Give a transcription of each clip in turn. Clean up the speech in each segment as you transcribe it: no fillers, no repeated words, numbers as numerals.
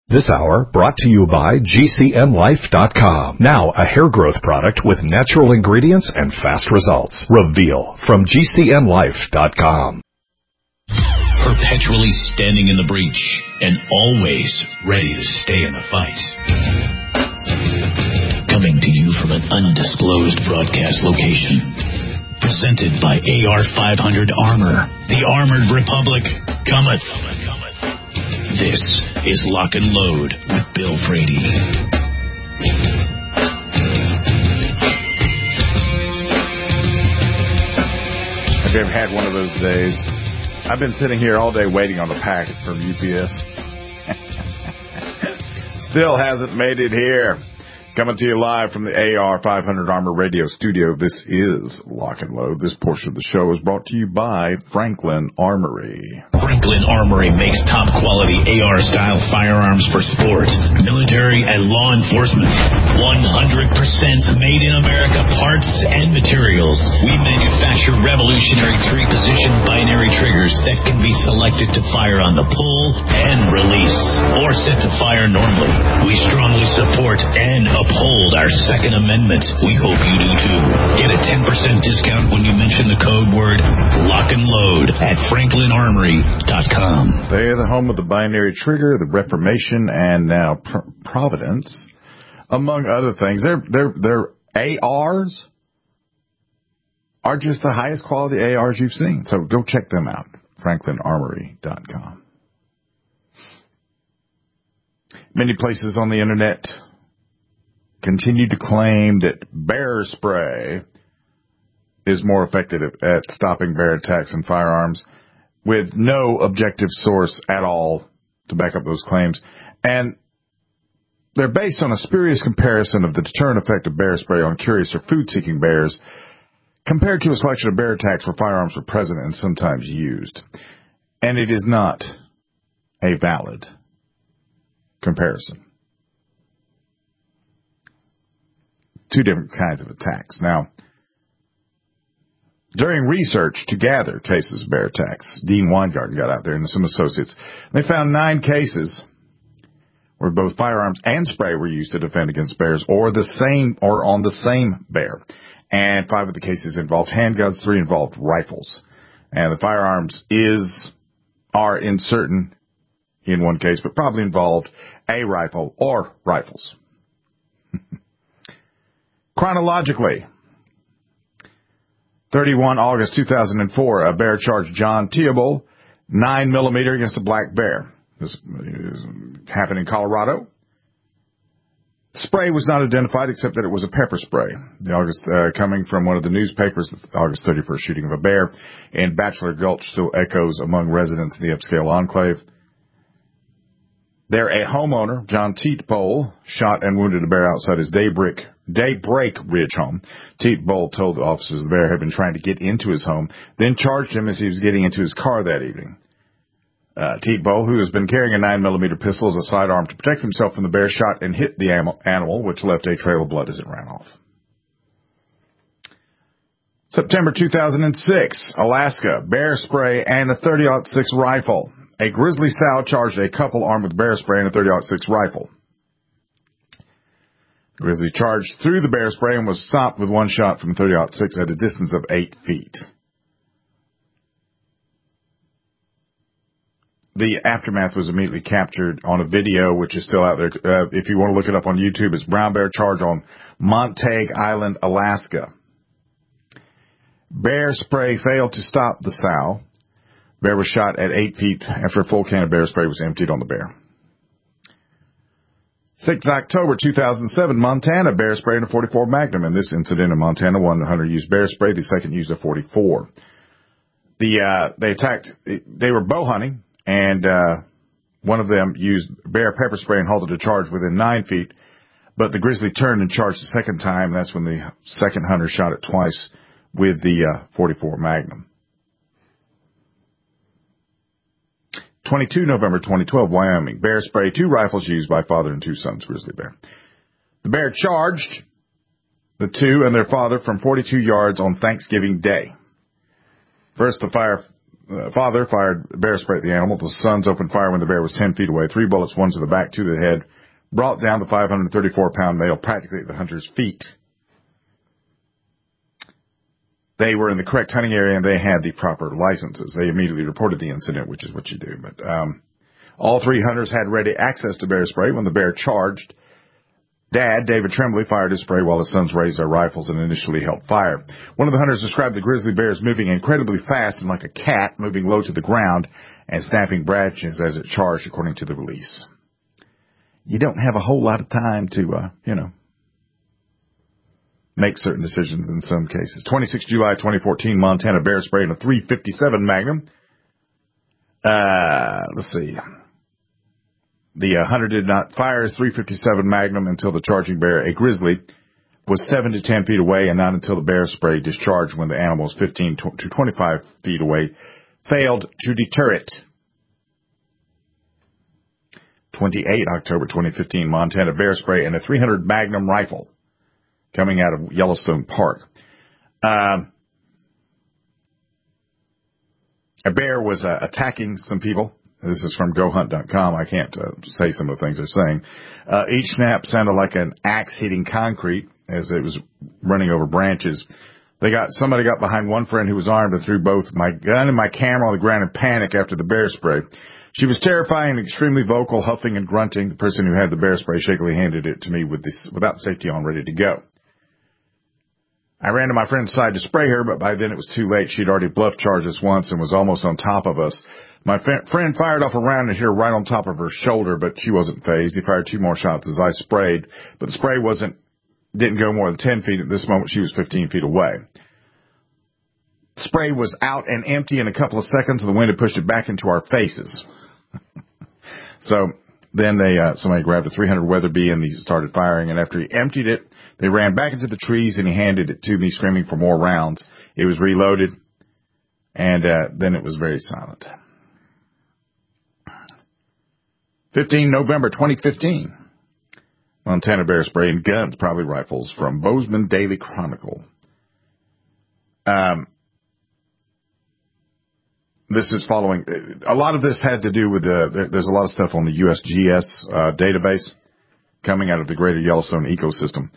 This hour brought to you by GCNlife.com. Now a hair growth product with natural ingredients and fast results. Reveal from GCNlife.com. Perpetually standing in the breach and always ready to stay in the fight. Coming to you from an undisclosed broadcast location. Presented by AR-500 Armor. The Armored Republic cometh. This is Lock and Load with Bill Frady. Have you ever had one of those days? I've been sitting here all day waiting on a package from UPS. Still hasn't made it here. Coming to you live from the AR-500 Armor Radio Studio, this is Lock and Load. This portion of the show is brought to you by Franklin Armory. Franklin Armory makes top-quality AR-style firearms for sport, military, and law enforcement. 100% made in America parts and materials. We manufacture revolutionary three-position binary triggers that can be selected to fire on the pull and release, or set to fire normally. We strongly support and uphold our Second Amendment. We hope you do too. Get a 10% discount when you mention the code word Lock and Load at FranklinArmory.com. They're the home of the binary trigger, the Reformation, and now Providence, among other things. Their ARs are just the highest quality ARs you've seen. So go check them out. FranklinArmory.com. Many places on the internet continue to claim that bear spray is more effective at stopping bear attacks and firearms, with no objective source at all to back up those claims. And they're based on a spurious comparison of the deterrent effect of bear spray on curious or food-seeking bears compared to a selection of bear attacks where firearms were present and sometimes used. And it is not a valid comparison. Two different kinds of attacks. Now, during research to gather cases of bear attacks, Dean Weingarten got out there and some associates. They found 9 cases where both firearms and spray were used to defend against bears, or on the same bear. And 5 of the cases involved handguns, 3 involved rifles. And the firearms are certain in one case, but probably involved a rifle or rifles. Chronologically, 31 August 2004, a bear charged John Theobald 9mm against a black bear. This happened in Colorado. Spray was not identified except that it was a pepper spray. Coming from one of the newspapers, the August 31st shooting of a bear in Bachelor Gulch still echoes among residents in the upscale enclave. There, a homeowner, John Theobald, shot and wounded a bear outside his Daybreak Ridge home. Theobald told the officers the bear had been trying to get into his home, then charged him as he was getting into his car that evening. Theobald, who has been carrying a 9mm pistol as a sidearm to protect himself from the bear, shot and hit the animal, which left a trail of blood as it ran off. September 2006, Alaska, bear spray and a .30-06 rifle. A grizzly sow charged a couple armed with bear spray and a .30-06 rifle. The grizzly charged through the bear spray and was stopped with one shot from .30-06 at a distance of 8 feet. The aftermath was immediately captured on a video, which is still out there. If you want to look it up on YouTube, it's brown bear charge on Montague Island, Alaska. Bear spray failed to stop the sow. Bear was shot at 8 feet after a full can of bear spray was emptied on the bear. 6 October 2007, Montana, bear spray and a .44 Magnum. In this incident in Montana, one hunter used bear spray, the second used a .44. They were bow hunting, and one of them used bear pepper spray and halted a charge within 9 feet, but the grizzly turned and charged the second time. That's when the second hunter shot it twice with the .44 Magnum. 22 November 2012, Wyoming. Bear spray, 2 rifles used by father and 2 sons, grizzly bear. The bear charged the 2 and their father from 42 yards on Thanksgiving Day. First, the father fired bear spray at the animal. The sons opened fire when the bear was 10 feet away. 3 bullets, 1 to the back, 2 to the head, brought down the 534-pound male practically at the hunter's feet. They were in the correct hunting area and they had the proper licenses. They immediately reported the incident, which is what you do. But all 3 hunters had ready access to bear spray when the bear charged. Dad, David Tremblay, fired his spray while his sons raised their rifles and initially held fire. One of the hunters described the grizzly bear as moving incredibly fast and like a cat, moving low to the ground and snapping branches as it charged, according to the release. You don't have a whole lot of time to, make certain decisions in some cases. 26 July 2014, Montana bear spray in a .357 Magnum. Let's see. The hunter did not fire his .357 Magnum until the charging bear, a grizzly, was 7 to 10 feet away, and not until the bear spray discharged when the animal was 15 to 25 feet away, failed to deter it. 28 October 2015, Montana bear spray and a .300 Magnum rifle coming out of Yellowstone Park. A bear was attacking some people. This is from GoHunt.com. I can't say some of the things they're saying. Each snap sounded like an axe hitting concrete as it was running over branches. Somebody got behind one friend who was armed and threw both my gun and my camera on the ground in panic after the bear spray. She was terrifying and extremely vocal, huffing and grunting. The person who had the bear spray shakily handed it to me without safety on, ready to go. I ran to my friend's side to spray her, but by then it was too late. She'd already bluff charged us once and was almost on top of us. My friend fired off a round and hit her right on top of her shoulder, but she wasn't phased. He fired 2 more shots as I sprayed, but the spray didn't go more than 10 feet. At this moment, she was 15 feet away. The spray was out and empty in a couple of seconds, and the wind had pushed it back into our faces. So then somebody grabbed a .300 Weatherby and he started firing, and after he emptied it, they ran back into the trees and he handed it to me, screaming for more rounds. It was reloaded, and then it was very silent. 15 November 2015. Montana bear spray and guns, probably rifles, from Bozeman Daily Chronicle. This is following. A lot of this had to do with there's a lot of stuff on the USGS database coming out of the greater Yellowstone ecosystem,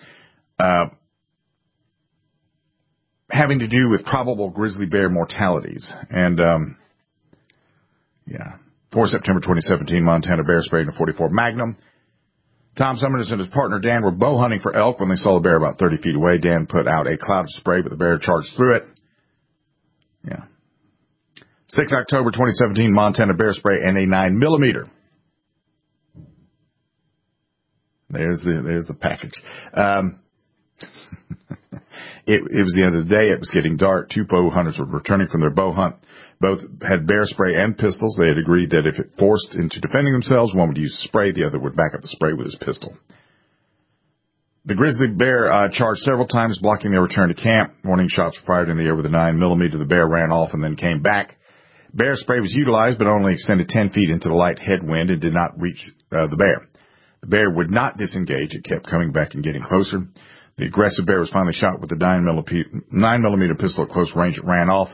having to do with probable grizzly bear mortalities. And, 4 September 2017, Montana bear spray in a .44 Magnum. Tom Summers and his partner Dan were bow hunting for elk when they saw the bear about 30 feet away. Dan put out a cloud of spray, but the bear charged through it. 6 October 2017, Montana bear spray and a 9mm. There's the package. It was the end of the day. It was getting dark. 2 bow hunters were returning from their bow hunt. Both had bear spray and pistols. They had agreed that if it forced into defending themselves, one would use spray, the other would back up the spray with his pistol. The grizzly bear charged several times, blocking their return to camp. Warning shots were fired in the air with a 9mm. The bear ran off and then came back. Bear spray was utilized, but only extended 10 feet into the light headwind and did not reach the bear. The bear would not disengage. It kept coming back and getting closer. The aggressive bear was finally shot with a 9mm pistol at close range. It ran off.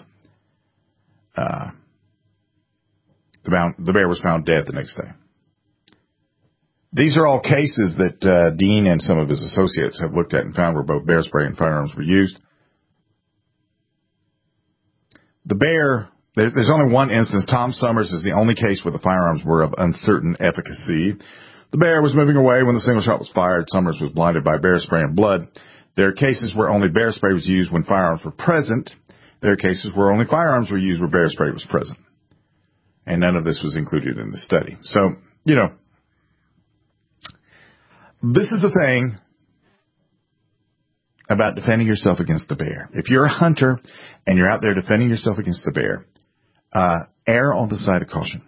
The bear was found dead the next day. These are all cases that Dean and some of his associates have looked at and found where both bear spray and firearms were used. The bear, there's only one instance. Tom Summers is the only case where the firearms were of uncertain efficacy. The bear was moving away when the single shot was fired. Summers was blinded by bear spray and blood. There are cases where only bear spray was used when firearms were present. There are cases where only firearms were used where bear spray was present. And none of this was included in the study. So, this is the thing about defending yourself against a bear. If you're a hunter and you're out there defending yourself against a bear, err on the side of caution.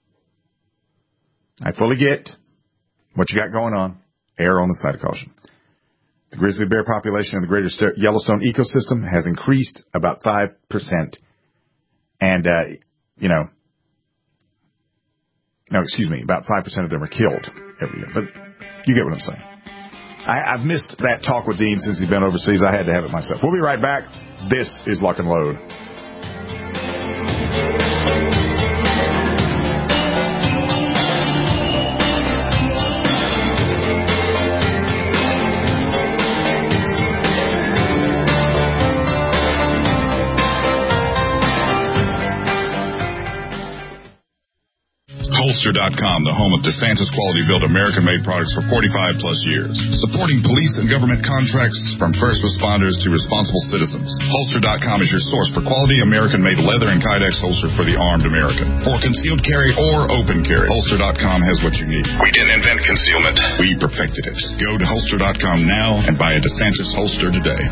I fully get what you got going on. Err on the side of caution. The grizzly bear population in the greater Yellowstone ecosystem has increased about 5%. And, about 5% of them are killed every year. But you get what I'm saying. I've missed that talk with Dean since he's been overseas. I had to have it myself. We'll be right back. This is Lock and Load. Holster.com, the home of DeSantis quality-built American-made products for 45-plus years. Supporting police and government contracts from first responders to responsible citizens. Holster.com is your source for quality American-made leather and Kydex holsters for the armed American. For concealed carry or open carry, Holster.com has what you need. We didn't invent concealment. We perfected it. Go to Holster.com now and buy a DeSantis holster today.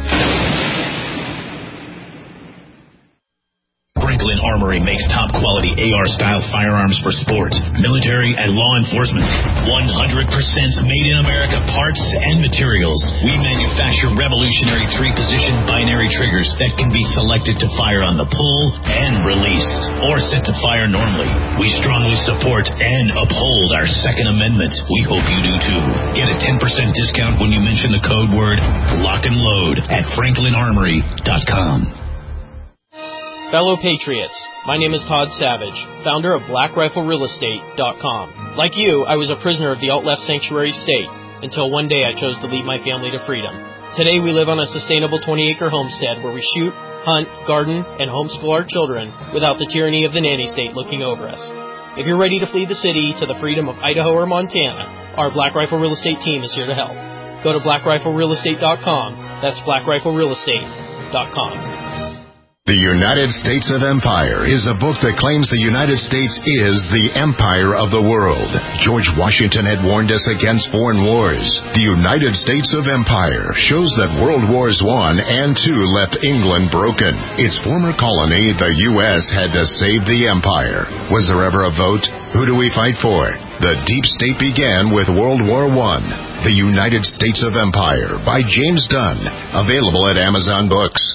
Franklin Armory makes top-quality AR-style firearms for sport, military, and law enforcement. 100% made in America parts and materials. We manufacture revolutionary 3-position binary triggers that can be selected to fire on the pull and release, or set to fire normally. We strongly support and uphold our Second Amendment. We hope you do too. Get a 10% discount when you mention the code word Lock and Load at FranklinArmory.com. Fellow Patriots, my name is Todd Savage, founder of BlackRifleRealEstate.com. Like you, I was a prisoner of the alt-left sanctuary state until one day I chose to lead my family to freedom. Today we live on a sustainable 20-acre homestead where we shoot, hunt, garden, and homeschool our children without the tyranny of the nanny state looking over us. If you're ready to flee the city to the freedom of Idaho or Montana, our Black Rifle Real Estate team is here to help. Go to BlackRifleRealEstate.com. That's BlackRifleRealEstate.com. The United States of Empire is a book that claims the United States is the empire of the world. George Washington had warned us against foreign wars. The United States of Empire shows that World Wars I and II left England broken. Its former colony, the U.S., had to save the empire. Was there ever a vote? Who do we fight for? The deep state began with World War I. The United States of Empire by James Dunn. Available at Amazon Books.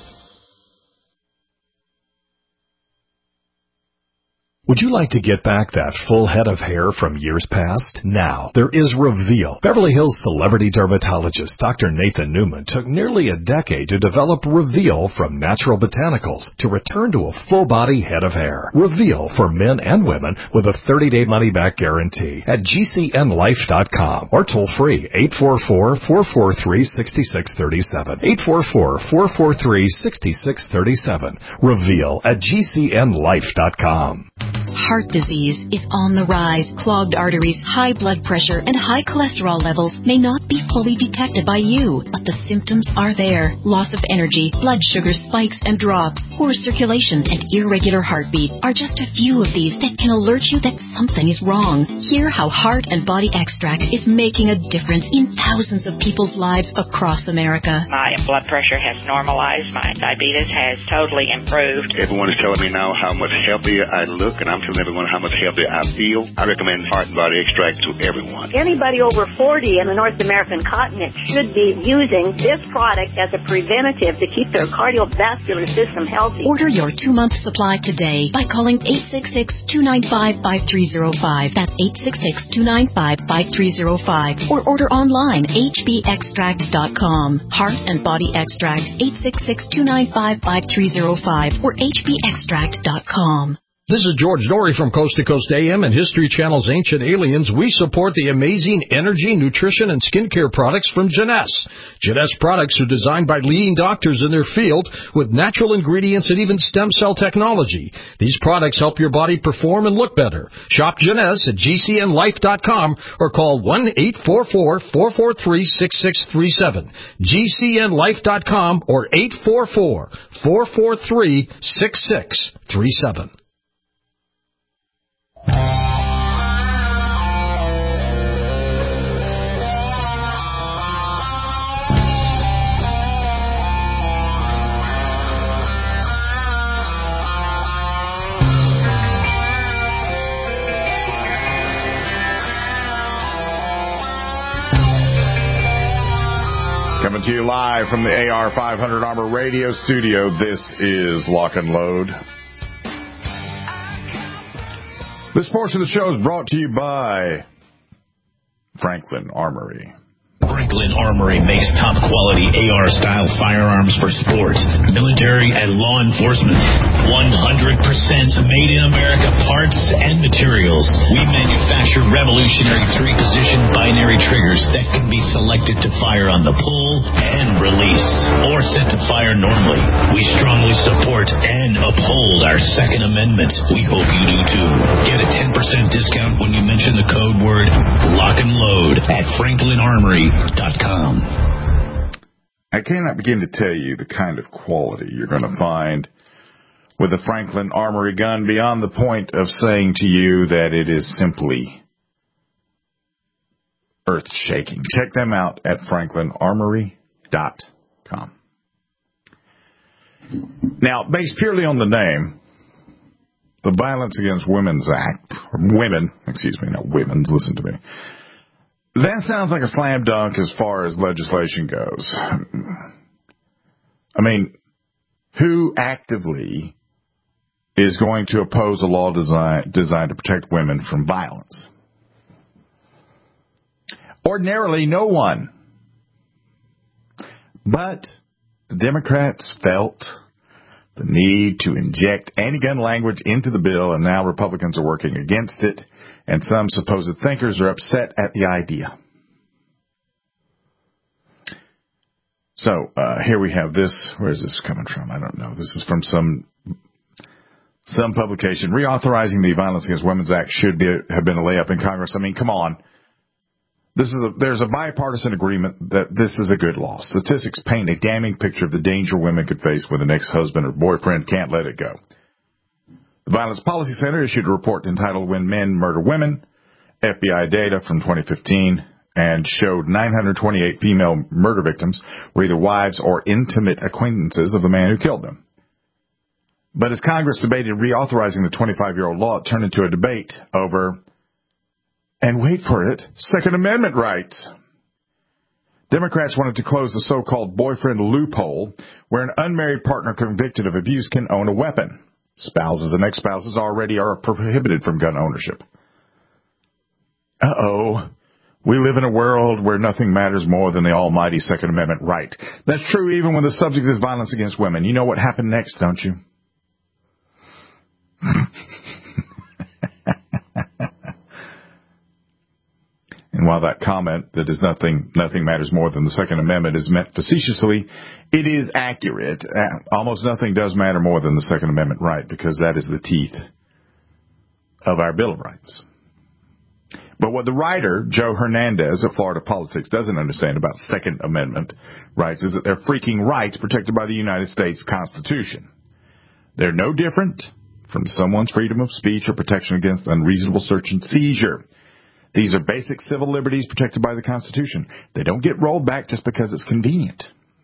Would you like to get back that full head of hair from years past? Now, there is Reveal. Beverly Hills celebrity dermatologist Dr. Nathan Newman took nearly a decade to develop Reveal from natural botanicals to return to a full-body head of hair. Reveal for men and women with a 30-day money-back guarantee at GCNLife.com or toll-free 844-443-6637. 844-443-6637. Reveal at GCNLife.com. Heart disease is on the rise. Clogged arteries, high blood pressure, and high cholesterol levels may not be fully detected by you, but the symptoms are there. Loss of energy, blood sugar spikes and drops, poor circulation, and irregular heartbeat are just a few of these that can alert you that something is wrong. Hear how Heart and Body Extract is making a difference in thousands of people's lives across America. My blood pressure has normalized. My diabetes has totally improved. Everyone is telling me now how much healthier I look, and I'm telling everyone how much healthier I feel. I recommend Heart and Body Extract to everyone. Anybody over 40 in the North American continent should be using this product as a preventative to keep their cardiovascular system healthy. Order your 2-month supply today by calling 866-295-5305. That's 866-295-5305. Or order online, hbextract.com. Heart and Body Extract, 866-295-5305 or hbextract.com. This is George Dory from Coast to Coast AM and History Channel's Ancient Aliens. We support the amazing energy, nutrition, and skincare products from Jeunesse. Jeunesse products are designed by leading doctors in their field with natural ingredients and even stem cell technology. These products help your body perform and look better. Shop Jeunesse at GCNLife.com or call 1-844-443-6637. GCNLife.com or 844-443-6637. Coming to you live from the AR500 Armor Radio Studio, this is Lock and Load. This portion of the show is brought to you by Franklin Armory. Franklin Armory makes top-quality AR-style firearms for sport, military, and law enforcement. 100% made in America parts and materials. We manufacture revolutionary 3-position binary triggers that can be selected to fire on the pull and release, or set to fire normally. We strongly support and uphold our Second Amendment. We hope you do too. Get a 10% discount when you mention the code word Lock and Load at FranklinArmory.com. I cannot begin to tell you the kind of quality you're going to find with a Franklin Armory gun beyond the point of saying to you that it is simply earth-shaking. Check them out at FranklinArmory.com. Now, based purely on the name, the Violence Against Women's Act, listen to me. That sounds like a slam dunk as far as legislation goes. I mean, who actively is going to oppose a law designed to protect women from violence? Ordinarily, no one. But the Democrats felt the need to inject anti-gun language into the bill, and now Republicans are working against it, and some supposed thinkers are upset at the idea. So, here we have this. Where is this coming from? I don't know. This is from some publication. Reauthorizing the Violence Against Women's Act should have been a layup in Congress. I mean, come on. There's a bipartisan agreement that this is a good law. Statistics paint a damning picture of the danger women could face when an ex-husband or boyfriend can't let it go. The Violence Policy Center issued a report entitled When Men Murder Women, FBI data from 2015, and showed 928 female murder victims were either wives or intimate acquaintances of the man who killed them. But as Congress debated reauthorizing the 25-year-old law, it turned into a debate over, and wait for it, Second Amendment rights. Democrats wanted to close the so-called boyfriend loophole where an unmarried partner convicted of abuse can own a weapon. Spouses and ex-spouses already are prohibited from gun ownership. Uh-oh. We live in a world where nothing matters more than the almighty Second Amendment right. That's true even when the subject is violence against women. You know what happened next, don't you? And while that comment that is nothing matters more than the Second Amendment is meant facetiously, it is accurate. Almost nothing does matter more than the Second Amendment right, because that is the teeth of our Bill of Rights. But what the writer, Joe Hernandez of Florida Politics, doesn't understand about Second Amendment rights is that they're freaking rights protected by the United States Constitution. They're no different from someone's freedom of speech or protection against unreasonable search and seizure. These are basic civil liberties protected by the Constitution. They don't get rolled back just because it's convenient.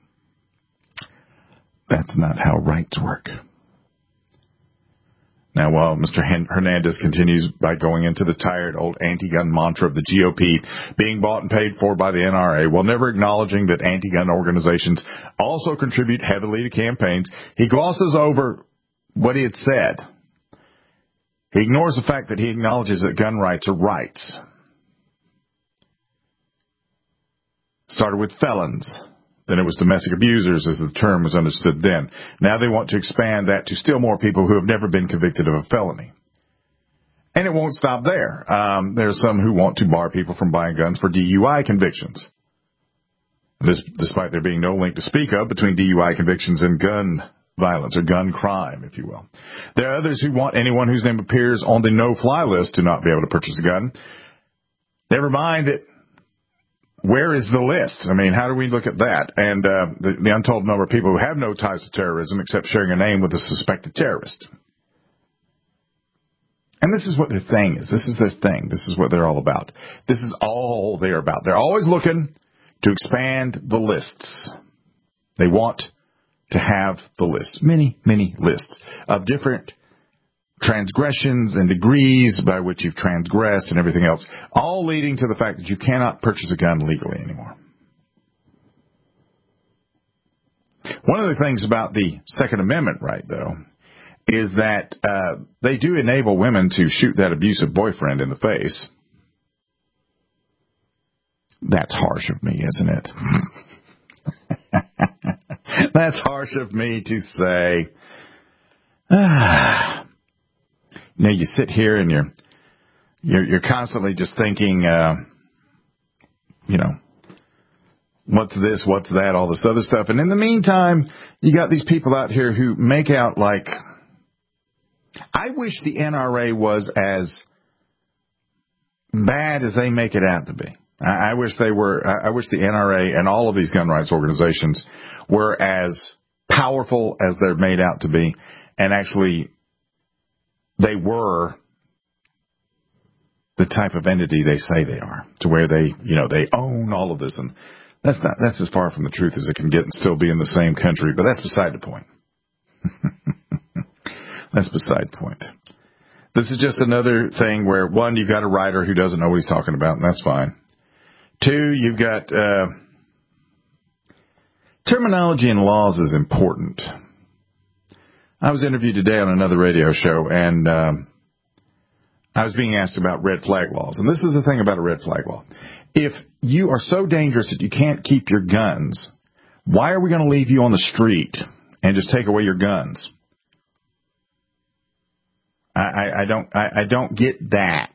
That's not how rights work. Now, while Mr. Hernandez continues by going into the tired old anti-gun mantra of the GOP being bought and paid for by the NRA, while never acknowledging that anti-gun organizations also contribute heavily to campaigns, he glosses over what he had said. He ignores the fact that he acknowledges that gun rights are rights. Started with felons. Then it was domestic abusers as the term was understood then. Now they want to expand that to still more people who have never been convicted of a felony. And it won't stop there. There are some who want to bar people from buying guns for DUI convictions. This, despite there being no link to speak of between DUI convictions and gun violence or gun crime, if you will. There are others who want anyone whose name appears on the no-fly list to not be able to purchase a gun. Never mind that. Where is the list? I mean, how do we look at that? And the untold number of people who have no ties to terrorism except sharing a name with a suspected terrorist. And this is what their thing is. This is their thing. This is what they're all about. This is all they're about. They're always looking to expand the lists. They want to have the list. Many, many lists of different transgressions and degrees by which you've transgressed and everything else, all leading to the fact that you cannot purchase a gun legally anymore. One of the things about the Second Amendment right, though, is that they do enable women to shoot that abusive boyfriend in the face. That's harsh of me, isn't it? That's harsh of me to say. You sit here and you're constantly just thinking, what's this, what's that, all this other stuff. And in the meantime, you got these people out here who make out like, I wish the NRA was as bad as they make it out to be. I wish the NRA and all of these gun rights organizations were as powerful as they're made out to be, and actually they were the type of entity they say they are, to where they own all of this. And that's as far from the truth as it can get and still be in the same country. But that's beside the point. That's beside the point. This is just another thing where, one, you've got a writer who doesn't know what he's talking about, and that's fine. Two, you've got terminology in laws is important. I was interviewed today on another radio show, and I was being asked about red flag laws. And this is the thing about a red flag law. If you are so dangerous that you can't keep your guns, why are we going to leave you on the street and just take away your guns? I don't get that.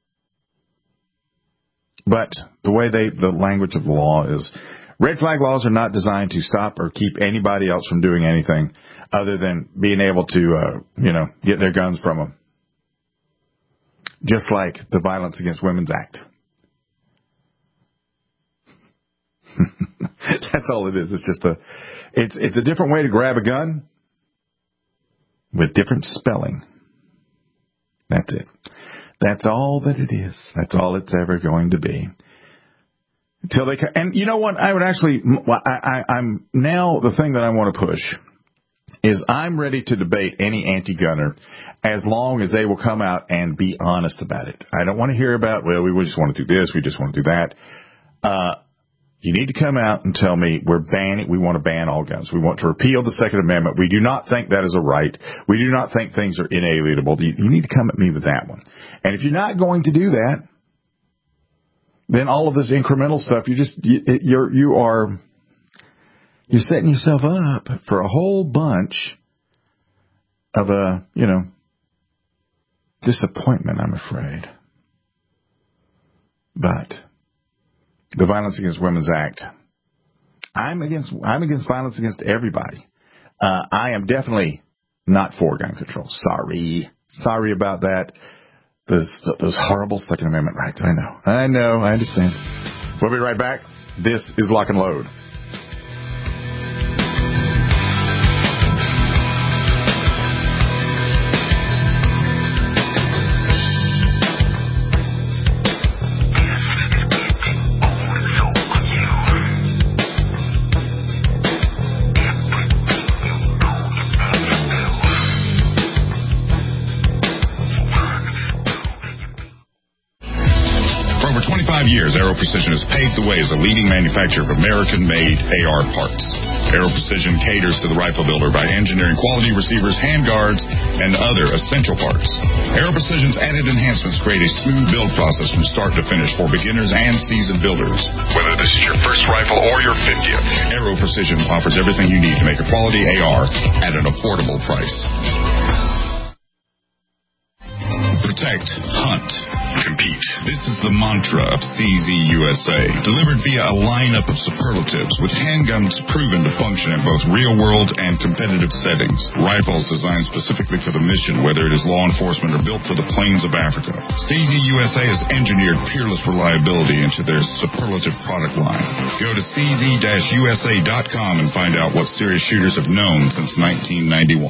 But the way the language of the law is, red flag laws are not designed to stop or keep anybody else from doing anything other than being able to, get their guns from them. Just like the Violence Against Women's Act. That's all it is. It's just it's a different way to grab a gun with different spelling. That's it. That's all that it is. That's all it's ever going to be. Until they and you know what? I would actually. I'm now the thing that I want to push is I'm ready to debate any anti-gunner as long as they will come out and be honest about it. I don't want to hear about, well, we just want to do this, we just want to do that. You need to come out and tell me we want to ban all guns. We want to repeal the Second Amendment. We do not think that is a right. We do not think things are inalienable. You need to come at me with that one. And if you're not going to do that, then all of this incremental stuff, you're setting yourself up for a whole bunch of disappointment, I'm afraid. But the Violence Against Women's Act, I'm against violence against everybody. I am definitely not for gun control. Sorry about that. Those horrible Second Amendment rights. I understand. We'll be right back. This is Lock and Load. Years, Aero Precision has paved the way as a leading manufacturer of American-made AR parts. Aero Precision caters to the rifle builder by engineering quality receivers, handguards, and other essential parts. Aero Precision's added enhancements create a smooth build process from start to finish for beginners and seasoned builders. Whether this is your first rifle or your 50th, Aero Precision offers everything you need to make a quality AR at an affordable price. Protect, hunt, compete. This is the mantra of CZ USA, delivered via a lineup of superlatives with handguns proven to function in both real-world and competitive settings. Rifles designed specifically for the mission, whether it is law enforcement or built for the plains of Africa. CZ USA has engineered peerless reliability into their superlative product line. Go to cz-usa.com and find out what serious shooters have known since 1991.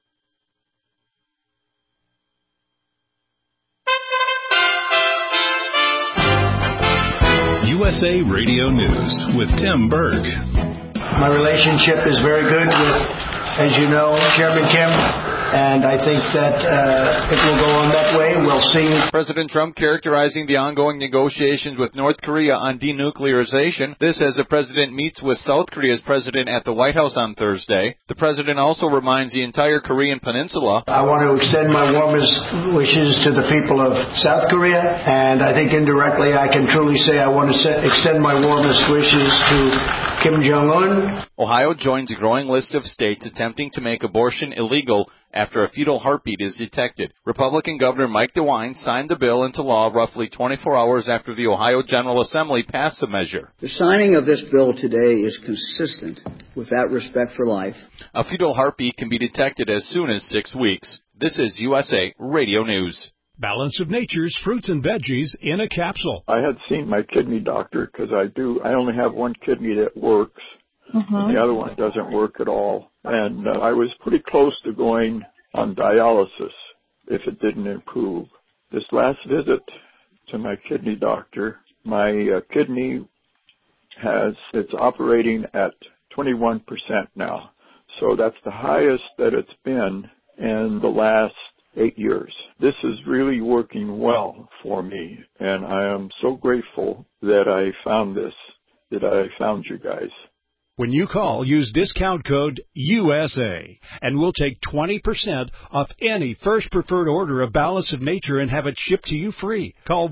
USA Radio News with Tim Berg. My relationship is very good with, as you know, Chairman Kim. and I think that it will go on that way. We'll see. President Trump characterizing the ongoing negotiations with North Korea on denuclearization. This as the president meets with South Korea's president at the White House on Thursday. The president also reminds the entire Korean peninsula. I want to extend my warmest wishes to the people of South Korea, and I think indirectly I can truly say I want to extend my warmest wishes to Kim Jong-un. Ohio joins a growing list of states attempting to make abortion illegal after a fetal heartbeat is detected. Republican Governor Mike DeWine signed the bill into law roughly 24 hours after the Ohio General Assembly passed the measure. The signing of this bill today is consistent with that respect for life. A fetal heartbeat can be detected as soon as 6 weeks. This is USA Radio News. Balance of Nature's fruits and veggies in a capsule. I had seen my kidney doctor because I only have one kidney that works. And the other one doesn't work at all. And I was pretty close to going on dialysis if it didn't improve. This last visit to my kidney doctor, my kidney it's operating at 21% now. So that's the highest that it's been in the last 8 years. This is really working well for me, and I am so grateful that I found you guys. When you call, use discount code USA, and we'll take 20% off any first preferred order of Balance of Nature and have it shipped to you free. Call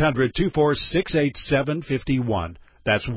1-800-246-8751. That's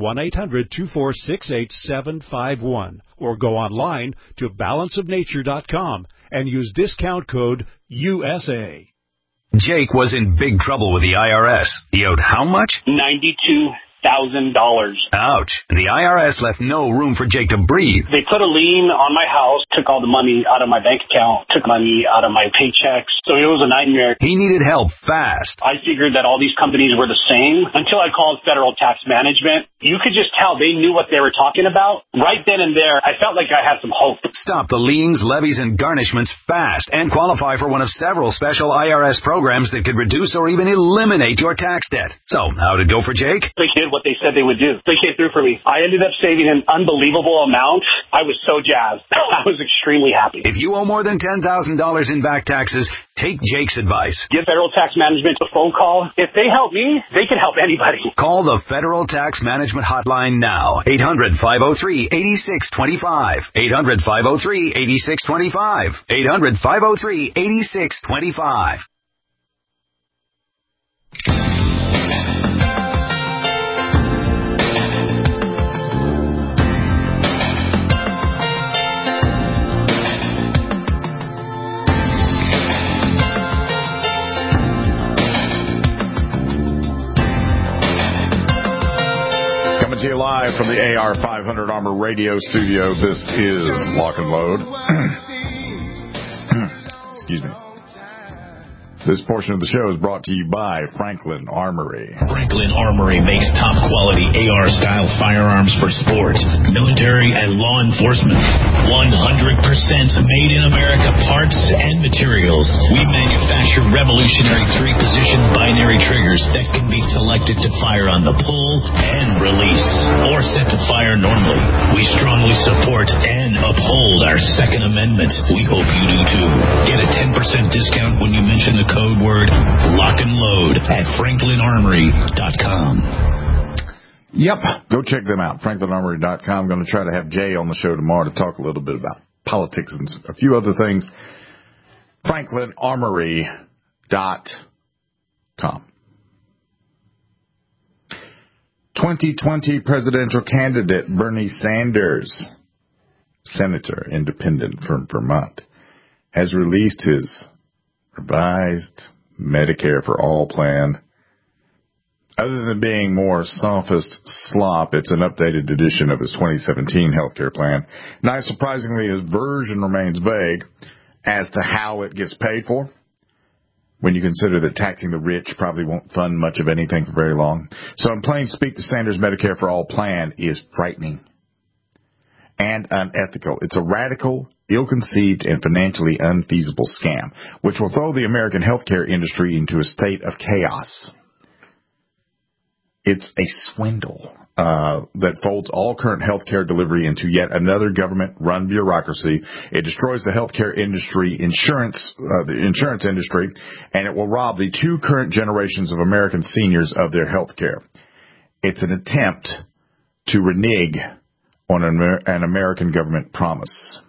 1-800-246-8751. Or go online to balanceofnature.com and use discount code USA. Jake was in big trouble with the IRS. He owed how much? $92,000. Ouch. And the IRS left no room for Jake to breathe. They put a lien on my house, took all the money out of my bank account, took money out of my paychecks. So it was a nightmare. He needed help fast. I figured that all these companies were the same until I called Federal Tax Management. You could just tell they knew what they were talking about. Right then and there, I felt like I had some hope. Stop the liens, levies, and garnishments fast and qualify for one of several special IRS programs that could reduce or even eliminate your tax debt. So, how'd it go for Jake? They did what they said they would do. They came through for me. I ended up saving an unbelievable amount. I was so jazzed. I was extremely happy. If you owe more than $10,000 in back taxes, take Jake's advice. Give Federal Tax Management a phone call. If they help me, they can help anybody. Call the Federal Tax Management Hotline now. 800-503-8625. 800-503-8625. 800-503-8625. Coming to you live from the AR500 Armor Radio Studio. This is Lock and Load. Excuse me. This portion of the show is brought to you by Franklin Armory. Franklin Armory makes top-quality AR-style firearms for sport, military, and law enforcement. 100% made in America parts and materials. We manufacture revolutionary 3-position binary triggers that can be selected to fire on the pull and release, or set to fire normally. We strongly support and uphold our Second Amendment. We hope you do too. Get a 10% discount when you mention the code word Lock and Load at FranklinArmory.com. Yep. Go check them out, FranklinArmory.com. I'm going to try to have Jay on the show tomorrow to talk a little bit about politics and a few other things. FranklinArmory.com. 2020 presidential candidate Bernie Sanders, Senator, Independent from Vermont, has released his revised Medicare for All plan. Other than being more sophist slop, it's an updated edition of his 2017 healthcare plan. Not surprisingly, his version remains vague as to how it gets paid for, when you consider that taxing the rich probably won't fund much of anything for very long. So in plain speak, the Sanders Medicare for All plan is frightening and unethical. It's a radical, ill-conceived, and financially unfeasible scam, which will throw the American healthcare industry into a state of chaos. It's a swindle. that folds all current healthcare delivery into yet another government-run bureaucracy. It destroys the healthcare industry, the insurance industry, and it will rob the two current generations of American seniors of their healthcare. It's an attempt to renege on an American government promise.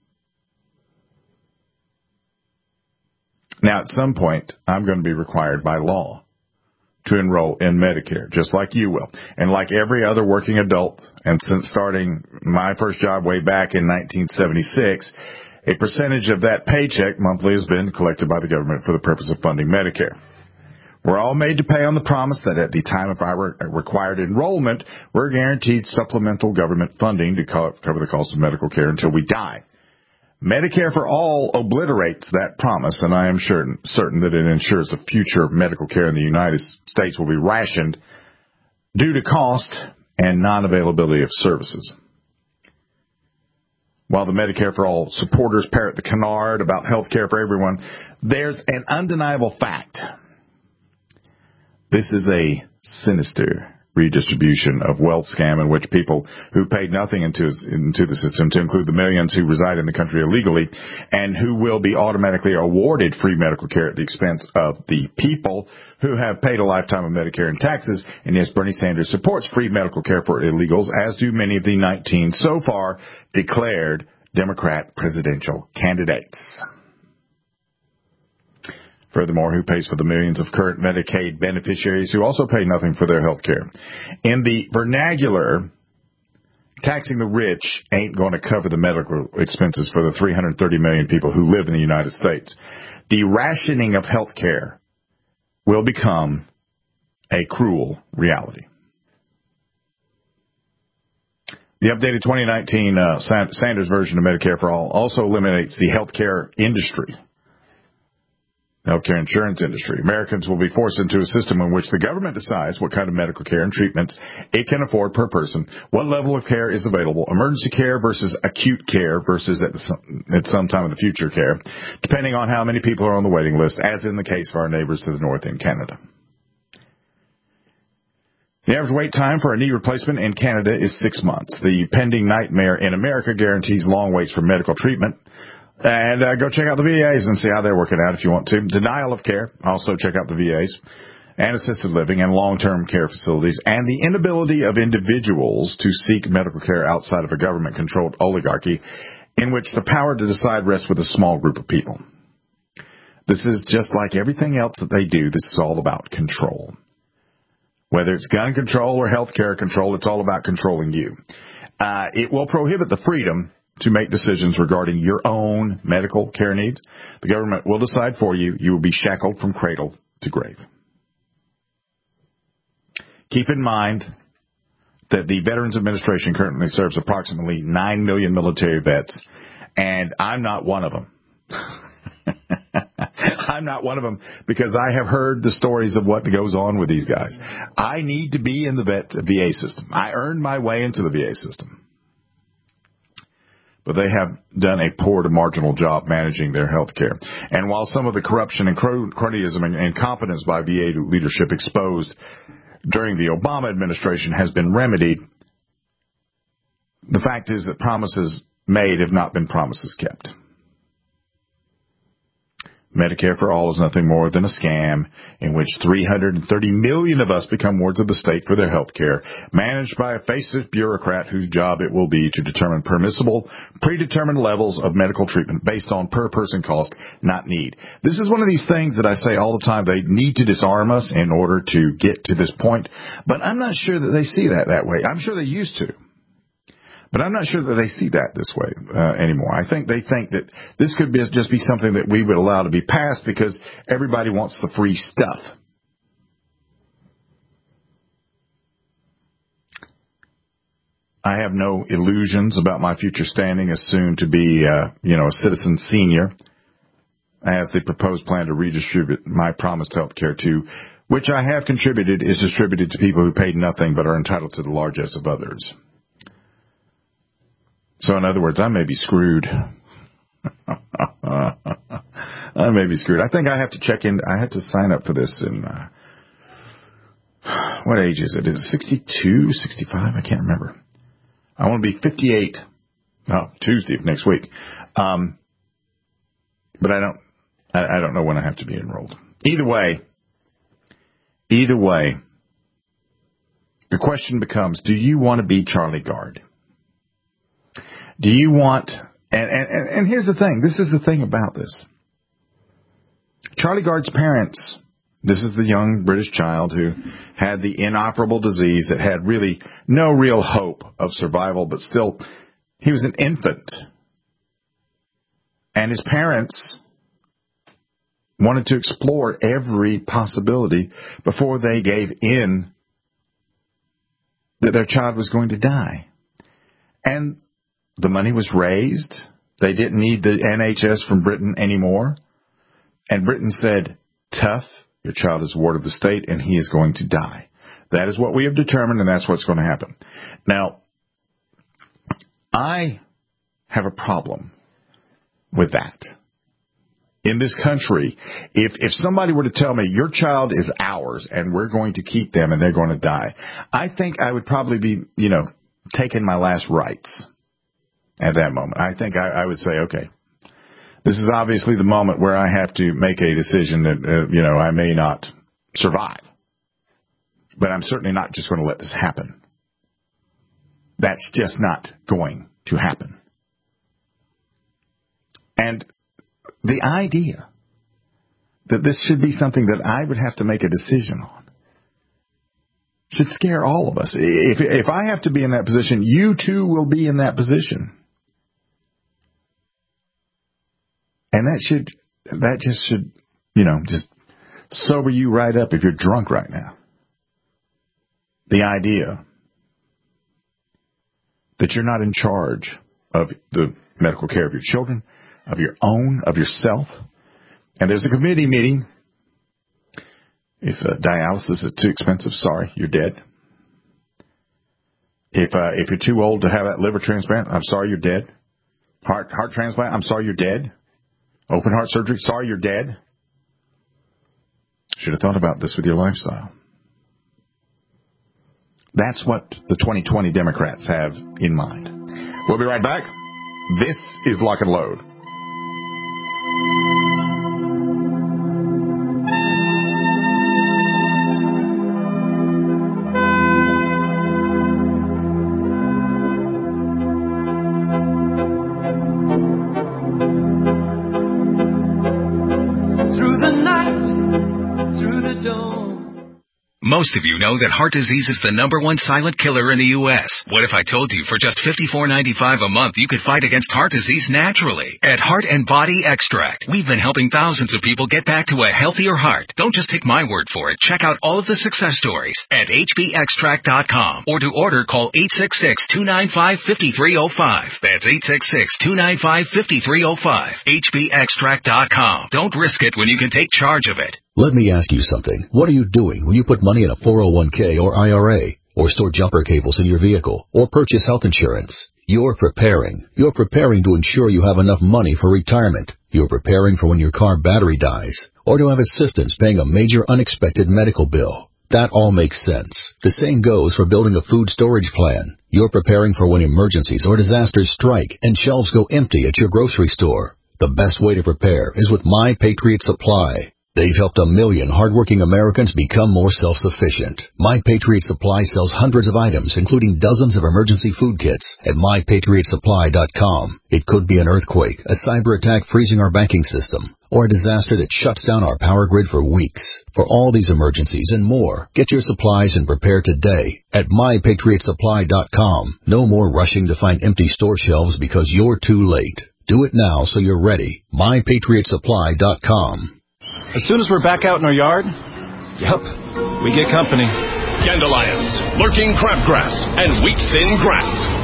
Now, at some point, I'm going to be required by law to enroll in Medicare, just like you will. And like every other working adult, and since starting my first job way back in 1976, a percentage of that paycheck monthly has been collected by the government for the purpose of funding Medicare. We're all made to pay on the promise that at the time of our required enrollment, we're guaranteed supplemental government funding to cover the cost of medical care until we die. Medicare for All obliterates that promise, and I am certain that it ensures the future medical care in the United States will be rationed due to cost and non-availability of services. While the Medicare for All supporters parrot the canard about health care for everyone, there's an undeniable fact. This is a sinister redistribution of wealth scam in which people who paid nothing into the system, to include the millions who reside in the country illegally and who will be automatically awarded free medical care at the expense of the people who have paid a lifetime of Medicare and taxes. And yes, Bernie Sanders supports free medical care for illegals, as do many of the 19 so far declared Democrat presidential candidates. Furthermore, who pays for the millions of current Medicaid beneficiaries who also pay nothing for their health care? In the vernacular, taxing the rich ain't going to cover the medical expenses for the 330 million people who live in the United States. The rationing of health care will become a cruel reality. The updated 2019 Sanders version of Medicare for All also eliminates the healthcare industry. Healthcare insurance industry. Americans will be forced into a system in which the government decides what kind of medical care and treatments it can afford per person, what level of care is available, emergency care versus acute care versus at some time in the future care, depending on how many people are on the waiting list, as in the case of our neighbors to the north in Canada. The average wait time for a knee replacement in Canada is 6 months. The pending nightmare in America guarantees long waits for medical treatment. And go check out the VAs and see how they're working out if you want to. Denial of care. Also check out the VAs. And assisted living and long-term care facilities. And the inability of individuals to seek medical care outside of a government-controlled oligarchy in which the power to decide rests with a small group of people. This is just like everything else that they do. This is all about control. Whether it's gun control or health care control, it's all about controlling you. It will prohibit the freedom to make decisions regarding your own medical care needs. The government will decide for you. You will be shackled from cradle to grave. Keep in mind that the Veterans Administration currently serves approximately 9 million military vets, and I'm not one of them. I'm not one of them because I have heard the stories of what goes on with these guys. I need to be in the VA system. I earned my way into the VA system. But they have done a poor to marginal job managing their health care. And while some of the corruption and cronyism and incompetence by VA leadership exposed during the Obama administration has been remedied, the fact is that promises made have not been promises kept. Medicare for All is nothing more than a scam in which 330 million of us become wards of the state for their health care, managed by a faceless bureaucrat whose job it will be to determine permissible, predetermined levels of medical treatment based on per-person cost, not need. This is one of these things that I say all the time. They need to disarm us in order to get to this point, but I'm not sure that they see that way. I'm sure they used to. But I'm not sure that they see that this way anymore. I think they think that this could just be something that we would allow to be passed because everybody wants the free stuff. I have no illusions about my future standing as soon to be, a citizen senior, as the proposed plan to redistribute my promised health care to, which I have contributed, is distributed to people who paid nothing but are entitled to the largesse of others. So in other words, I may be screwed. I may be screwed. I think I have to check in. I have to sign up for this in what age is it? Is it 62, 65? I can't remember. I want to be 58. Tuesday of next week. But I don't know when I have to be enrolled. Either way, the question becomes, do you want to be Charlie Gard? Do you want, and here's the thing, this is the thing about this. Charlie Gard's parents, this is the young British child who had the inoperable disease that had really no real hope of survival, but still, he was an infant. And his parents wanted to explore every possibility before they gave in that their child was going to die. And the money was raised. They didn't need the NHS from Britain anymore. And Britain said, tough, your child is a ward of the state and he is going to die. That is what we have determined and that's what's going to happen. Now, I have a problem with that. In this country, if somebody were to tell me your child is ours and we're going to keep them and they're going to die, I think I would probably be, taking my last rites at that moment. I think I would say, okay, this is obviously the moment where I have to make a decision that, I may not survive. But I'm certainly not just going to let this happen. That's just not going to happen. And the idea that this should be something that I would have to make a decision on should scare all of us. If I have to be in that position, you too will be in that position. And that just should, just sober you right up if you're drunk right now. The idea that you're not in charge of the medical care of your children, of your own, of yourself. And there's a committee meeting. If dialysis is too expensive, sorry, you're dead. If you're too old to have that liver transplant, I'm sorry, you're dead. Heart transplant, I'm sorry, you're dead. Open heart surgery, sorry, you're dead. Should have thought about this with your lifestyle. That's what the 2020 Democrats have in mind. We'll be right back. This is Lock and Load. Most of you know that heart disease is the #1 silent killer in the U.S. What if I told you for just $54.95 a month you could fight against heart disease naturally? At Heart and Body Extract, we've been helping thousands of people get back to a healthier heart. Don't just take my word for it. Check out all of the success stories at hbextract.com or to order call 866-295-5305. That's 866-295-5305. hbextract.com. Don't risk it when you can take charge of it. Let me ask you something. What are you doing when you put money in a 401k or IRA, or store jumper cables in your vehicle, or purchase health insurance? You're preparing. You're preparing to ensure you have enough money for retirement. You're preparing for when your car battery dies, or to have assistance paying a major unexpected medical bill. That all makes sense. The same goes for building a food storage plan. You're preparing for when emergencies or disasters strike and shelves go empty at your grocery store. The best way to prepare is with My Patriot Supply. They've helped 1 million hardworking Americans become more self-sufficient. My Patriot Supply sells hundreds of items, including dozens of emergency food kits at MyPatriotSupply.com. It could be an earthquake, a cyber attack freezing our banking system, or a disaster that shuts down our power grid for weeks. For all these emergencies and more, get your supplies and prepare today at MyPatriotSupply.com. No more rushing to find empty store shelves because you're too late. Do it now so you're ready. MyPatriotSupply.com. As soon as we're back out in our yard, we get company. Dandelions, lurking crabgrass, and wheat-thin grass.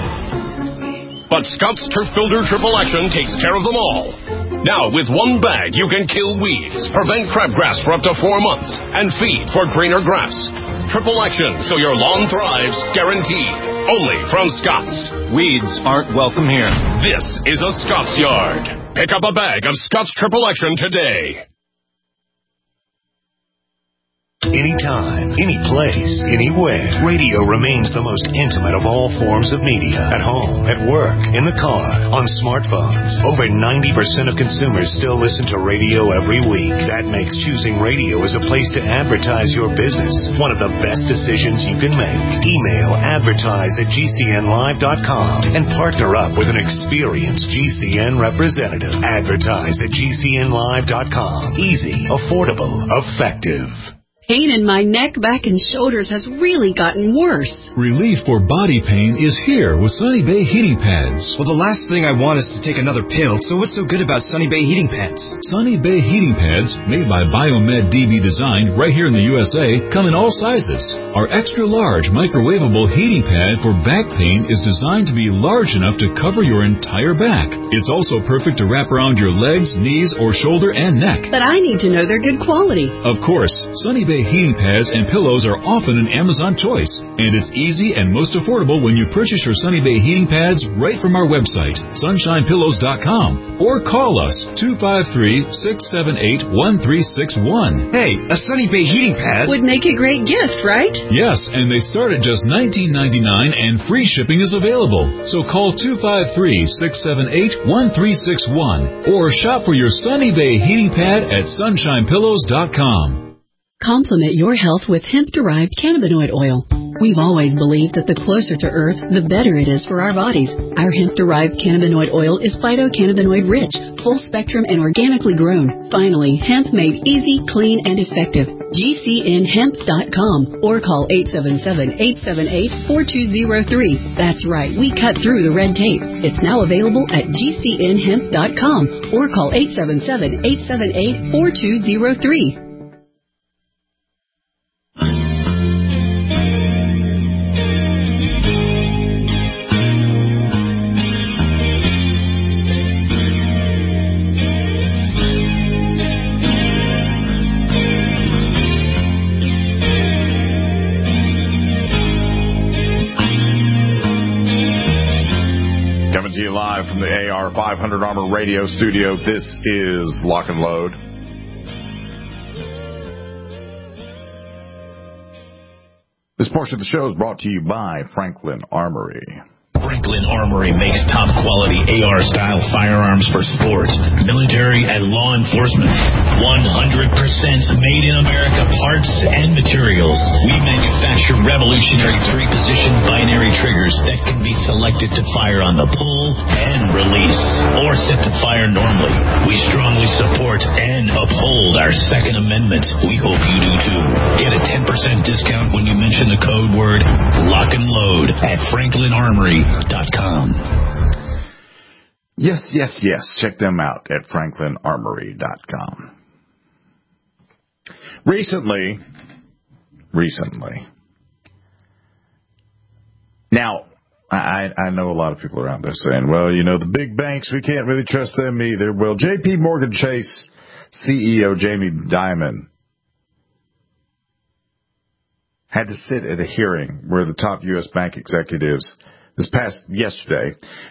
But Scott's Turf Builder Triple Action takes care of them all. Now, with one bag, you can kill weeds, prevent crabgrass for up to 4 months, and feed for greener grass. Triple Action, so your lawn thrives, guaranteed. Only from Scott's. Weeds aren't welcome here. This is a Scott's Yard. Pick up a bag of Scott's Triple Action today. Anytime, any place, anywhere. Radio remains the most intimate of all forms of media. At home, at work, in the car, on smartphones. Over 90% of consumers still listen to radio every week. That makes choosing radio as a place to advertise your business one of the best decisions you can make. Email advertise@gcnlive.com and partner up with an experienced GCN representative. Advertise@gcnlive.com. Easy, affordable, effective. Pain in my neck, back, and shoulders has really gotten worse. Relief for body pain is here with Sunny Bay heating pads. Well, the last thing I want is to take another pill, so what's so good about Sunny Bay heating pads? Sunny Bay heating pads, made by Biomed DB Design right here in the USA, come in all sizes. Our extra large microwavable heating pad for back pain is designed to be large enough to cover your entire back. It's also perfect to wrap around your legs, knees, or shoulder and neck. But I need to know they're good quality. Of course, Sunny Bay heating pads and pillows are often an Amazon choice, and it's easy and most affordable when you purchase your Sunny Bay heating pads right from our website, sunshinepillows.com, or call us 253-678-1361. Hey, a Sunny Bay heating pad would make a great gift, right? Yes, and they start at just $19.99 and free shipping is available. So call 253-678-1361 or shop for your Sunny Bay heating pad at sunshinepillows.com. Complement your health with hemp-derived cannabinoid oil. We've always believed that the closer to Earth, the better it is for our bodies. Our hemp-derived cannabinoid oil is phytocannabinoid-rich, full-spectrum, and organically grown. Finally, hemp made easy, clean, and effective. GCNhemp.com or call 877-878-4203. That's right, we cut through the red tape. It's now available at GCNhemp.com or call 877-878-4203. To you live from the AR 500 Armor Radio Studio. This is Lock and Load. This portion of the show is brought to you by Franklin Armory. Franklin Armory makes top-quality AR-style firearms for sport, military, and law enforcement. 100% made in America parts and materials. We manufacture revolutionary 3-position binary triggers that can be selected to fire on the pull and release, or set to fire normally. We strongly support and uphold our Second Amendment. We hope you do too. Get a 10% discount when you mention the code word Lock and Load at FranklinArmory.com. Yes. Check them out at FranklinArmory.com. Recently. Now, I know a lot of people are out there saying, well, the big banks, we can't really trust them either. Well, J.P. Morgan Chase CEO Jamie Dimon had to sit at a hearing where the top U.S. bank executives yesterday,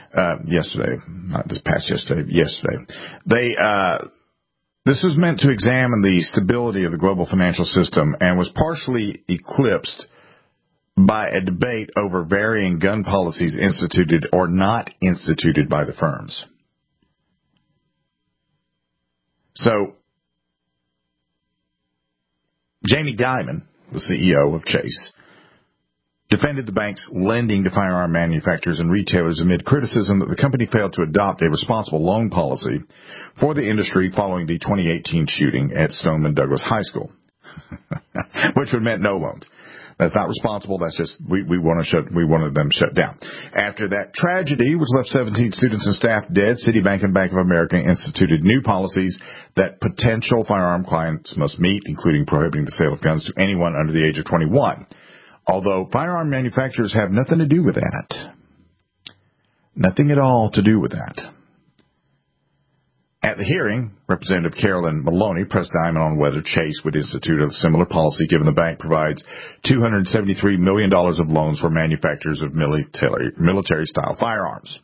this was meant to examine the stability of the global financial system and was partially eclipsed by a debate over varying gun policies instituted or not instituted by the firms. So, Jamie Dimon, the CEO of Chase, defended the bank's lending to firearm manufacturers and retailers amid criticism that the company failed to adopt a responsible loan policy for the industry following the 2018 shooting at Stoneman Douglas High School, which would meant no loans. That's not responsible. That's just we wanted them shut down. After that tragedy, which left 17 students and staff dead, Citibank and Bank of America instituted new policies that potential firearm clients must meet, including prohibiting the sale of guns to anyone under the age of 21. Although firearm manufacturers have nothing to do with that. Nothing at all to do with that. At the hearing, Representative Carolyn Maloney pressed Dimon on whether Chase would institute a similar policy, given the bank provides $273 million of loans for manufacturers of military-style firearms.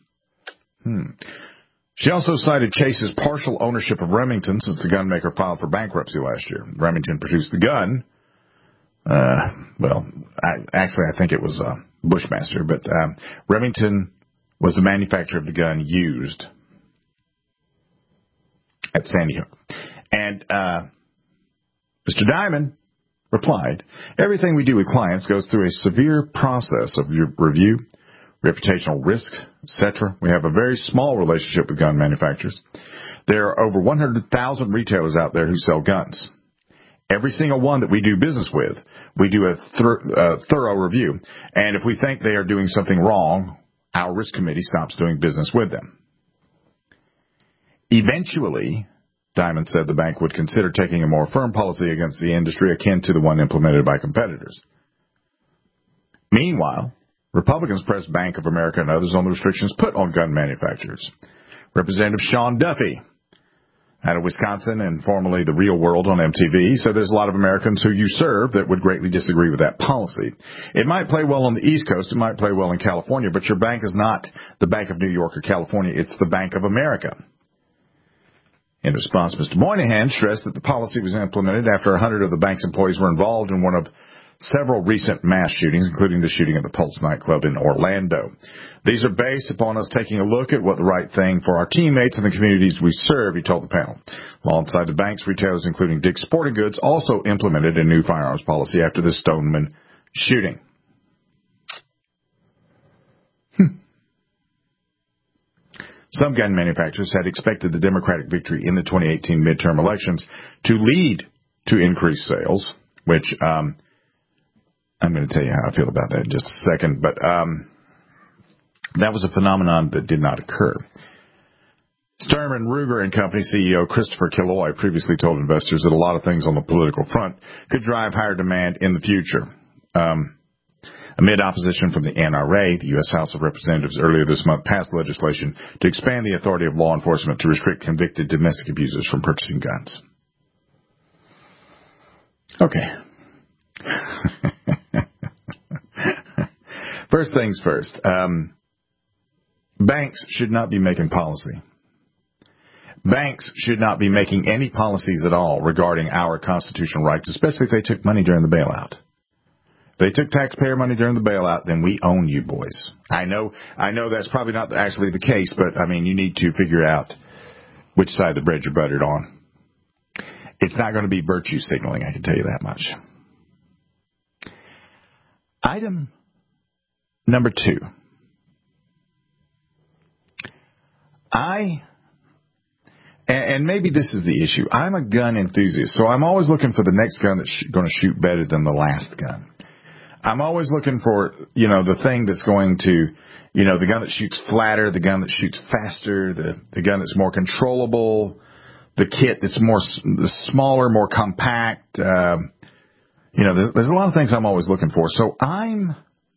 She also cited Chase's partial ownership of Remington since the gunmaker filed for bankruptcy last year. Remington produced the gun, I think it was Bushmaster, but Remington was the manufacturer of the gun used at Sandy Hook. And Mr. Diamond replied, everything we do with clients goes through a severe process of review, reputational risk, etc. We have a very small relationship with gun manufacturers. There are over 100,000 retailers out there who sell guns. Every single one that we do business with, we do a thorough review. And if we think they are doing something wrong, our risk committee stops doing business with them. Eventually, Diamond said the bank would consider taking a more firm policy against the industry akin to the one implemented by competitors. Meanwhile, Republicans pressed Bank of America and others on the restrictions put on gun manufacturers. Representative Sean Duffy, out of Wisconsin and formerly The Real World on MTV, said there's a lot of Americans who you serve that would greatly disagree with that policy. It might play well on the East Coast, it might play well in California, but your bank is not the Bank of New York or California, it's the Bank of America. In response, Mr. Moynihan stressed that the policy was implemented after 100 of the bank's employees were involved in one of several recent mass shootings, including the shooting at the Pulse nightclub in Orlando. These are based upon us taking a look at what the right thing for our teammates and the communities we serve, he told the panel. Alongside the banks, retailers, including Dick's Sporting Goods, also implemented a new firearms policy after the Stoneman shooting. Some gun manufacturers had expected the Democratic victory in the 2018 midterm elections to lead to increased sales, which I'm going to tell you how I feel about that in just a second, but that was a phenomenon that did not occur. Sturm & Ruger & Company CEO Christopher Killoy previously told investors that a lot of things on the political front could drive higher demand in the future. Amid opposition from the NRA, the U.S. House of Representatives earlier this month passed legislation to expand the authority of law enforcement to restrict convicted domestic abusers from purchasing guns. Okay. First things first. Banks should not be making policy. Banks should not be making any policies at all regarding our constitutional rights, especially if they took money during the bailout. If they took taxpayer money during the bailout, then we own you boys. I know that's probably not actually the case, but I mean, you need to figure out which side of the bread you're buttered on. It's not going to be virtue signaling, I can tell you that much. Item number 2. And maybe this is the issue. I'm a gun enthusiast, so I'm always looking for the next gun that's going to shoot better than the last gun. I'm always looking for, the thing that's going to, the gun that shoots flatter, the gun that shoots faster, the gun that's more controllable, the kit that's smaller, more compact. There's a lot of things I'm always looking for. So the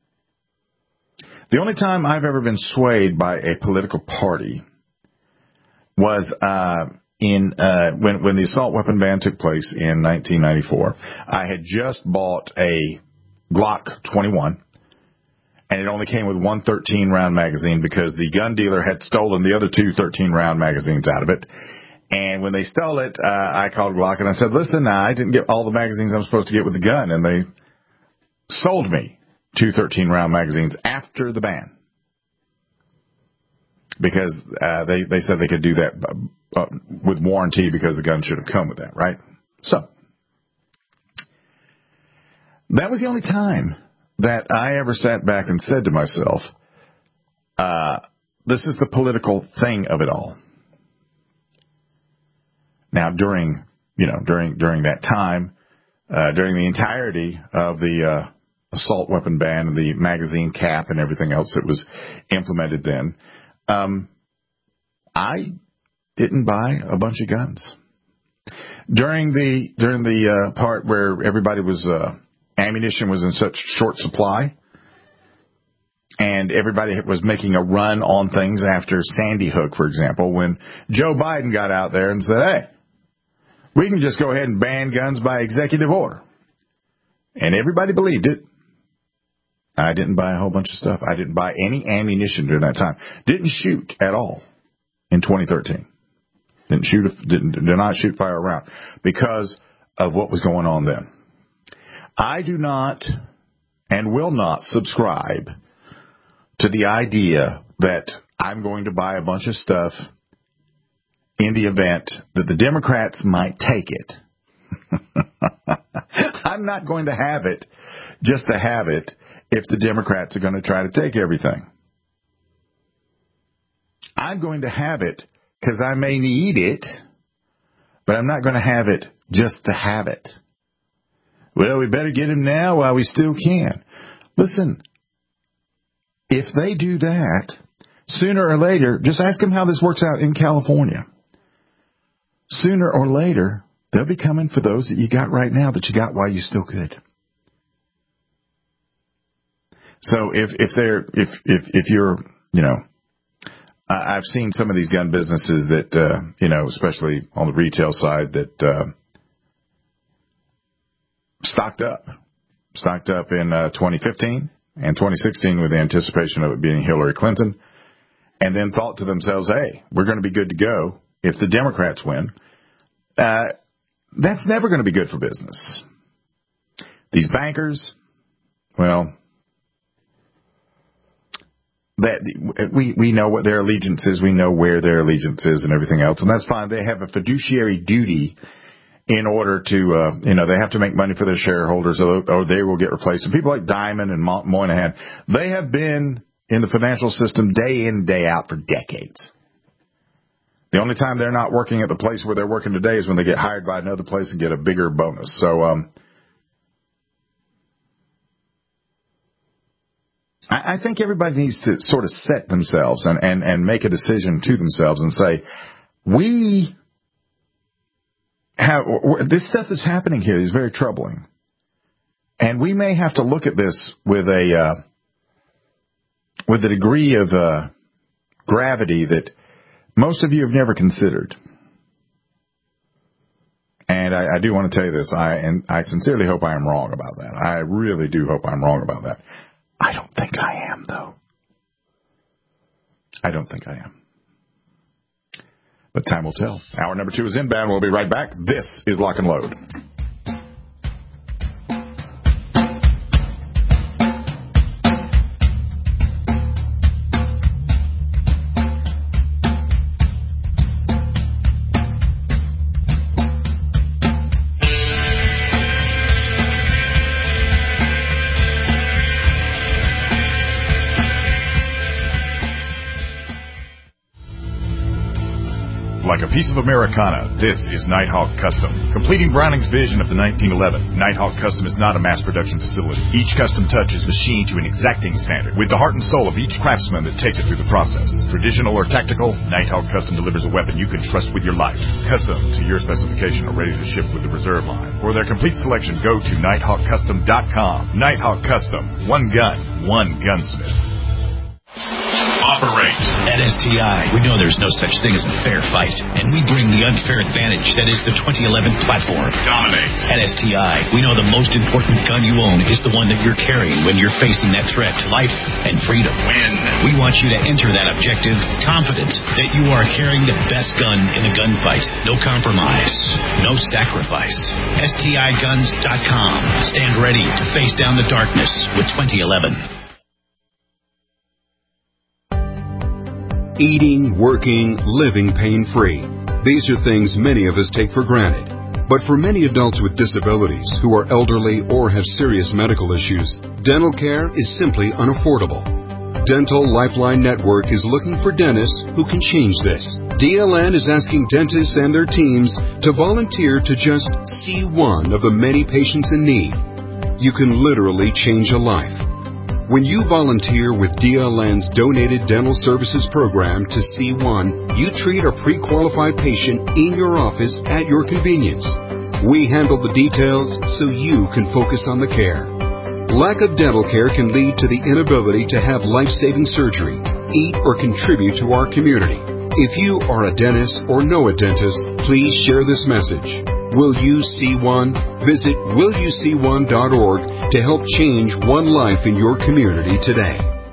only time I've ever been swayed by a political party was when the assault weapon ban took place in 1994. I had just bought a Glock 21, and it only came with one 13-round magazine because the gun dealer had stolen the other 2 13-round magazines out of it. And when they stole it, I called Glock and I said, listen, I didn't get all the magazines I'm supposed to get with the gun. And they sold me 2 13-round magazines after the ban. Because they said they could do that with warranty because the gun should have come with that, right? So that was the only time that I ever sat back and said to myself, this is the political thing of it all. Now, during that time, during the entirety of the assault weapon ban and the magazine cap and everything else that was implemented then, I didn't buy a bunch of guns. During the part where everybody was ammunition was in such short supply, and everybody was making a run on things after Sandy Hook, for example, when Joe Biden got out there and said, hey, we can just go ahead and ban guns by executive order. And everybody believed it. I didn't buy a whole bunch of stuff. I didn't buy any ammunition during that time. Didn't shoot at all in 2013. Did not shoot fire around because of what was going on then. I do not and will not subscribe to the idea that I'm going to buy a bunch of stuff in the event that the Democrats might take it. I'm not going to have it just to have it if the Democrats are going to try to take everything. I'm going to have it because I may need it, but I'm not going to have it just to have it. Well, we better get him now while we still can. Listen, if they do that, sooner or later, just ask them how this works out in California. Sooner or later, they'll be coming for those that you got right now that you got while you still could. So if you're, I've seen some of these gun businesses that, especially on the retail side, that stocked up in 2015 and 2016 with the anticipation of it being Hillary Clinton, and then thought to themselves, hey, we're going to be good to go if the Democrats win. That's never going to be good for business. These bankers, well, we know what their allegiance is. We know where their allegiance is and everything else, and that's fine. They have a fiduciary duty in order to, they have to make money for their shareholders, or they will get replaced. And people like Diamond and Moynihan, they have been in the financial system day in, day out for decades. The only time they're not working at the place where they're working today is when they get hired by another place and get a bigger bonus. So, I think everybody needs to sort of set themselves and make a decision to themselves and say, this stuff that's happening here is very troubling. And we may have to look at this with a degree of gravity that most of you have never considered. And I do want to tell you this, I sincerely hope I am wrong about that. I really do hope I'm wrong about that. I don't think I am, though. I don't think I am. But time will tell. Hour number 2 is inbound. We'll be right back. This is Lock and Load. Like a piece of Americana, this is Nighthawk Custom. Completing Browning's vision of the 1911, Nighthawk Custom is not a mass production facility. Each custom touch is machined to an exacting standard, with the heart and soul of each craftsman that takes it through the process. Traditional or tactical, Nighthawk Custom delivers a weapon you can trust with your life. Custom to your specification or ready to ship with the reserve line. For their complete selection, go to NighthawkCustom.com. Nighthawk Custom. One gun, one gunsmith. Operate. At STI, we know there's no such thing as a fair fight, and we bring the unfair advantage that is the 2011 platform. Dominate. At STI, we know the most important gun you own is the one that you're carrying when you're facing that threat to life and freedom. Win. We want you to enter that objective confident that you are carrying the best gun in a gunfight. No compromise. No sacrifice. STIguns.com. Stand ready to face down the darkness with 2011. Eating, working, living pain-free. These are things many of us take for granted. But for many adults with disabilities who are elderly or have serious medical issues, dental care is simply unaffordable. Dental Lifeline Network is looking for dentists who can change this. DLN is asking dentists and their teams to volunteer to just see one of the many patients in need. You can literally change a life. When you volunteer with DLN's Donated Dental Services Program to C1, you treat a pre-qualified patient in your office at your convenience. We handle the details so you can focus on the care. Lack of dental care can lead to the inability to have life-saving surgery, eat, or contribute to our community. If you are a dentist or know a dentist, please share this message. Will You See One? Visit willyouseeone.org to help change one life in your community today.